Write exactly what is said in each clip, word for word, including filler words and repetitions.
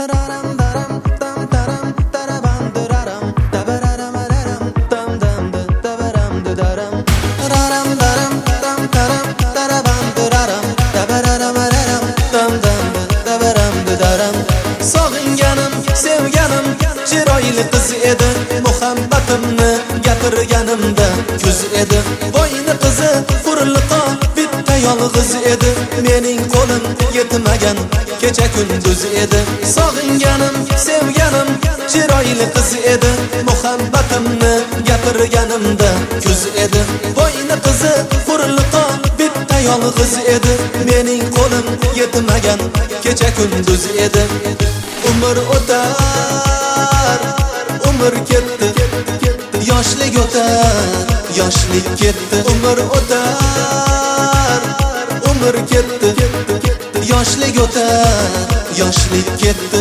Sog'inganim, sevganim chiroyli qiz edi, muhabbatimni gapirganimda kuz edi. Boyni qizi furliqo bitta yolg'iz edi, mening qo'lim yetmagan kecha kunduz edi. Sog'inganim, sevganim chiroyli qiz edi, muhabbatimni gapirganimda kuz edi. Boyni qizi furliqo bitta yolg'iz edi, mening qo'lim yetmagan kecha kunduz edi. Umr o'tar, umr ketdi, yoshlik o'tar, yoshlik ketdi. Umr o'tar, umr ketdi, yoshlik o'tar, yoshlik ketdi.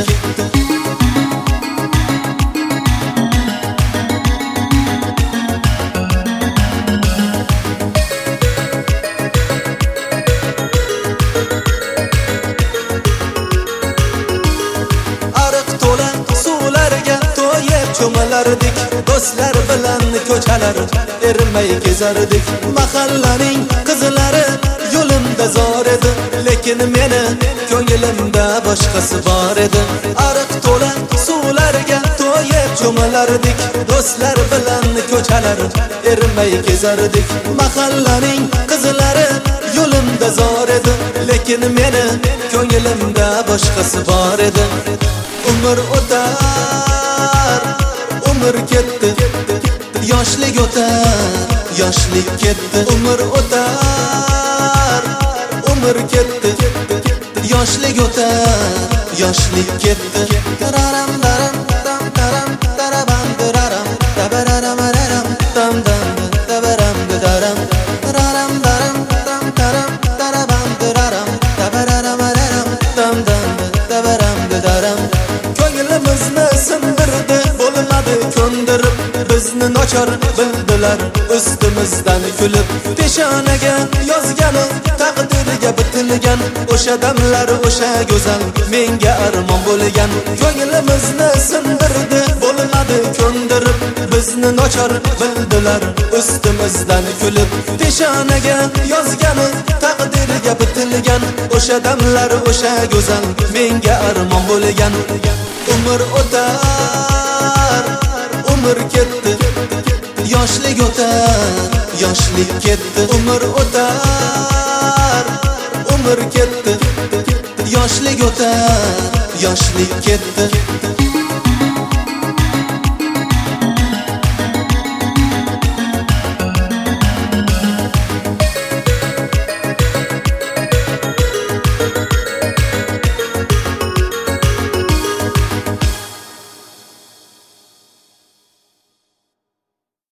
Cho'malardik, do'stlar bilan ko'chalar ermay kezardik. Mahallaning qizlari yo'limda zor edi, lekin meni ko'nglimda boshqasi bor edi. Ariq to'la suvlarga to'yib cho'malardik, do'stlar bilan ko'chalar ermay kezardik. Mahallaning qizlari yo'limda zor edi, lekin meni ko'nglimda boshqasi bor edi. Umr o'tar, umr ketdi, yoshlik o'tar, yoshlik ketdi. Umr o'tar, umr ketdi, yoshlik o'tar, yoshlik ketdi. Tararam daram tam taram tarabam dararam tabararam araram tam dam tabaram daram tararam daram tam taram tarabam dararam tabararam araram tam dam tabaram daram. Ko'nglimizni sindirdi, bo'lmadi ko'ndirib, bizni nochor bildilar, ustimizdan kulib. Peshonaga yozgani taqdirga bitilgan, o'sha damlar o'sha go'zal menga armon bo'lgan. Ko'nglimizni sindirdi, bo'lmadi ko'ndirib, bizni nochor bildilar, ustimizdan kulib. Peshonaga yozgani taqdirga bitilgan, o'sha damlar o'sha go'zal menga armon bo'lgan. Umr o'tar, umr ketdi, yoshlik o'tar, yoshlik ketdi. Umr o'tar, umr ketdi, yoshlik o'tar, yoshlik ketdi.